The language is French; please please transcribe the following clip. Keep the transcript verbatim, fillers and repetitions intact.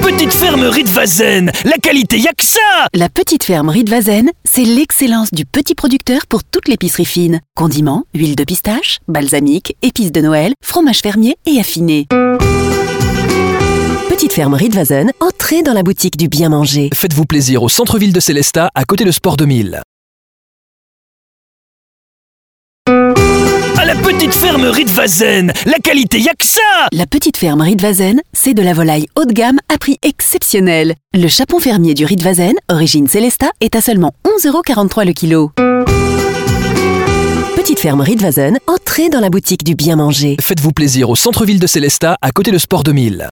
petite ferme Riedvazen, la qualité, y'a que ça! La petite ferme Riedvazen, c'est l'excellence du petit producteur pour toute l'épicerie fine. Condiments, huile de pistache, balsamique, épices de Noël, fromage fermier et affiné. Petite ferme Riedvazen, entrez dans la boutique du bien manger. Faites-vous plaisir au centre-ville de Célestat, à côté de Sport deux mille. À la petite ferme Riedvazen, la qualité, y'a que ça! La petite ferme Riedvazen, c'est de la volaille haut de gamme à prix exceptionnel. Le chapon fermier du Riedvazen, origine Célestat, est à seulement onze euros quarante-trois le kilo. Petite ferme Riedvazen, entrez dans la boutique du bien manger. Faites-vous plaisir au centre-ville de Célestat, à côté de Sport deux mille.